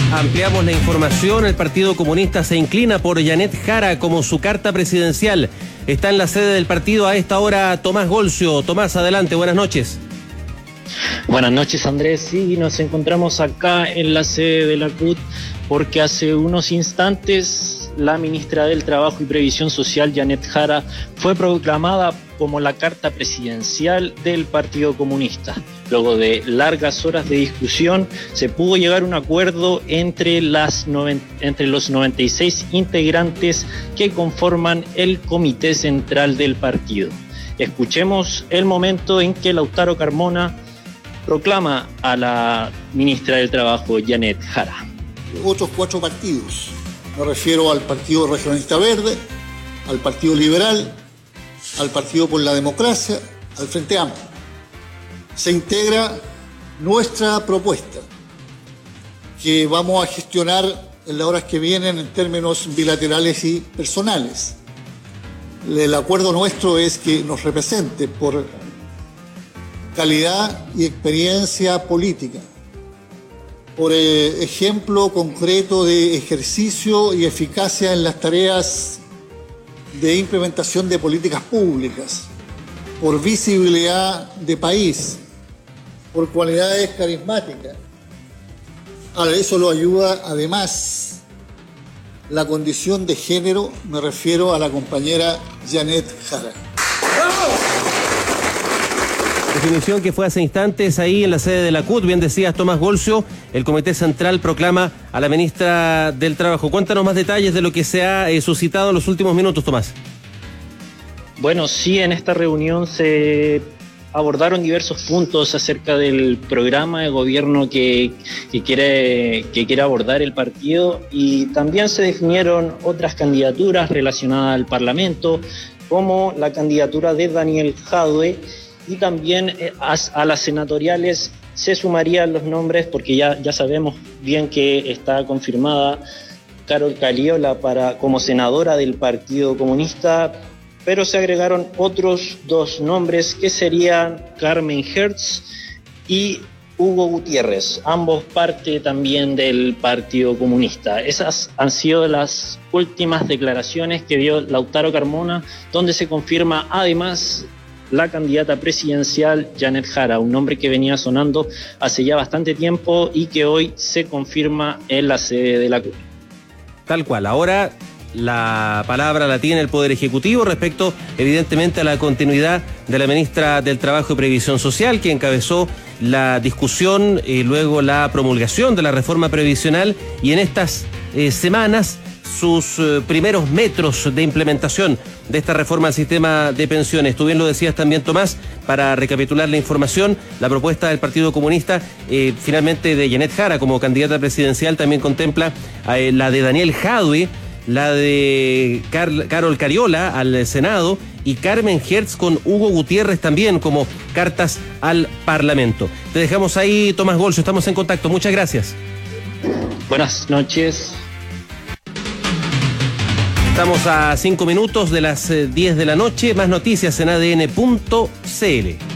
Ampliamos la información. El Partido Comunista se inclina por Janet Jara como su carta presidencial. Está en la sede del partido a esta hora Tomás Golcio. Tomás, adelante, buenas noches. Buenas noches, Andrés. Sí, nos encontramos acá en la sede de la CUT porque hace unos instantes la ministra del Trabajo y Previsión Social, Janet Jara, fue proclamada como la carta presidencial del Partido Comunista. Luego de largas horas de discusión, se pudo llegar a un acuerdo entre los 96 integrantes que conforman el Comité Central del partido. Escuchemos el momento en que Lautaro Carmona proclama a la ministra del Trabajo, Janet Jara. Otros 4 partidos, me refiero al Partido Regionalista Verde, al Partido Liberal, al Partido por la Democracia, al Frente Amplio. Se integra nuestra propuesta, que vamos a gestionar en las horas que vienen en términos bilaterales y personales. El acuerdo nuestro es que nos represente por calidad y experiencia política, por ejemplo concreto de ejercicio y eficacia en las tareas de implementación de políticas públicas, por visibilidad de país, por cualidades carismáticas. A eso lo ayuda además la condición de género, me refiero a la compañera Janet Jara. Definición que fue hace instantes ahí en la sede de la CUT. Bien decías, Tomás Golcio, el Comité Central proclama a la ministra del Trabajo. Cuéntanos más detalles de lo que se ha suscitado en los últimos minutos, Tomás. Bueno, sí, en esta reunión se abordaron diversos puntos acerca del programa de gobierno que quiere abordar el partido, y también se definieron otras candidaturas relacionadas al Parlamento, como la candidatura de Daniel Jadwe, y también a las senatoriales se sumarían los nombres, porque ya sabemos bien que está confirmada Carol Cariola como senadora del Partido Comunista, pero se agregaron otros 2 nombres que serían Carmen Hertz y Hugo Gutiérrez, ambos parte también del Partido Comunista. Esas han sido las últimas declaraciones que dio Lautaro Carmona, donde se confirma además la candidata presidencial Janet Jara, un nombre que venía sonando hace ya bastante tiempo y que hoy se confirma en la sede de la CUT. Tal cual. Ahora la palabra la tiene el Poder Ejecutivo respecto, evidentemente, a la continuidad de la ministra del Trabajo y Previsión Social, que encabezó la discusión y luego la promulgación de la reforma previsional, y en estas semanas sus primeros metros de implementación de esta reforma al sistema de pensiones. Tú bien lo decías también, Tomás, para recapitular la información, la propuesta del Partido Comunista, finalmente de Janet Jara como candidata presidencial, también contempla la de Daniel Jadwe, la de Carol Cariola al Senado y Carmen Hertz con Hugo Gutiérrez también como cartas al Parlamento. Te dejamos ahí, Tomás Golcio, estamos en contacto. Muchas gracias. Buenas noches. Estamos a 5 minutos de las 10 de la noche. Más noticias en adn.cl.